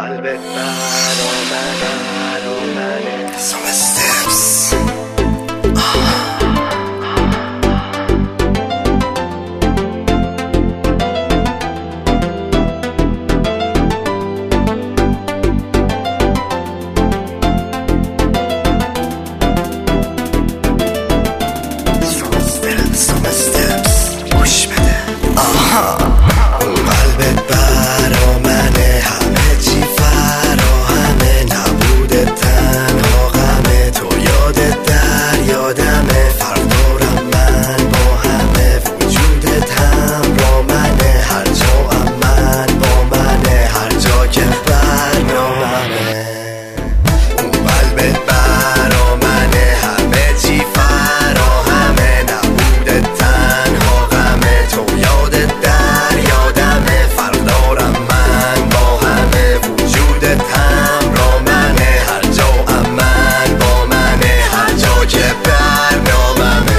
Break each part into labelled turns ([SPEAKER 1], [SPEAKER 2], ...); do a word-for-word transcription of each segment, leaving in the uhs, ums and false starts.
[SPEAKER 1] قلبت برا منه برا منه Some steps Some steps گوش بده آها قلبت برا منه همه چی فراهمه نبوده تنها غمه تو یادت در یادمه فرق دارم من با همه وجودت همراه منه هر جا هم من با منه هر جا که برنامه اون قلبت برا منه همه چی فراهمه نبوده تنها غمه تو یادت در یادمه فرق دارم من با همه وجودت همراه منه هر جا هم من با منه هر جا که برناممه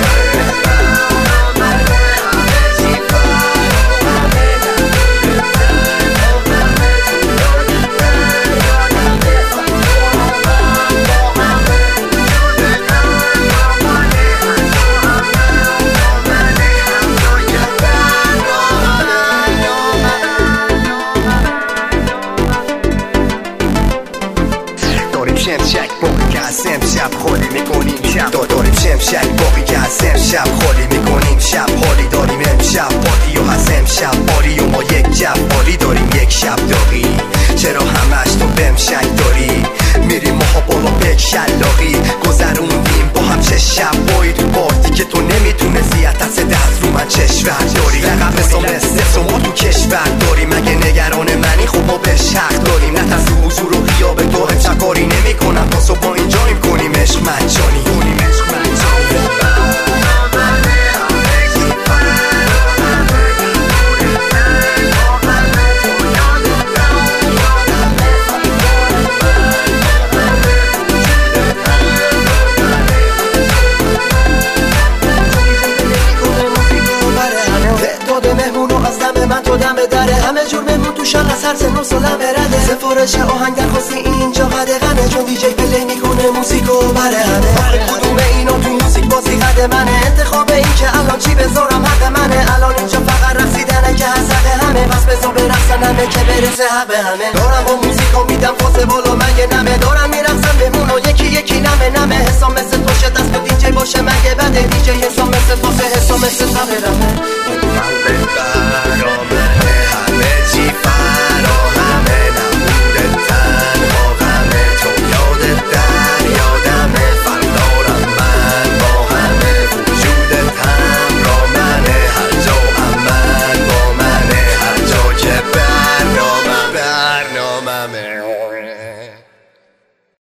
[SPEAKER 1] داریم شمشک باقی که از امشب خالی میکنیم شب داریم شمشک باقی که از امشب خالی میکنیم شب حالی داریم امشب پارتی و از امشب باری و ما یک جب باری داریم یک شب داغی چرا همش تو بهم شک داری میریم ماها بالا به شلاقی گذروندیم با هم چه شب بایی تو پارتی که تو نمیتونه زیاد از دست رو من چشور داری لقب حسام استفت ما تو کشور داریم اگه نگران منی خب ما بهش حق داریم نه ترس حضور و غیاب تو امشب کاری نمی کنم تا صبح با اینجاییم کنیم عشق مجانی کنیم عشق مجانی مهمونو از دم من تو دم دره همه جور مهمون تو شان از هر سن و سالم برده سفارش آهنگ در خواستی اینجا قدغنه چون دیجی پلی میکنه موسیقو بره همه هر کدوم اینا تو موسیق بازی قد منه انتخاب این که الان چی بذارم حق منه الان اینجا فقط رقصیدنه که از حق همه بس بذار برقصن همه که برسه حق همه دارم با موسیقا میدم فاز بالا مگه نمه دارم میرقصم مهمونو یکی یکی نمه نمه حسام مثل تو شه دست به دیجی باشه مگه بده دیجی حسام مثل تو حسام مثل تو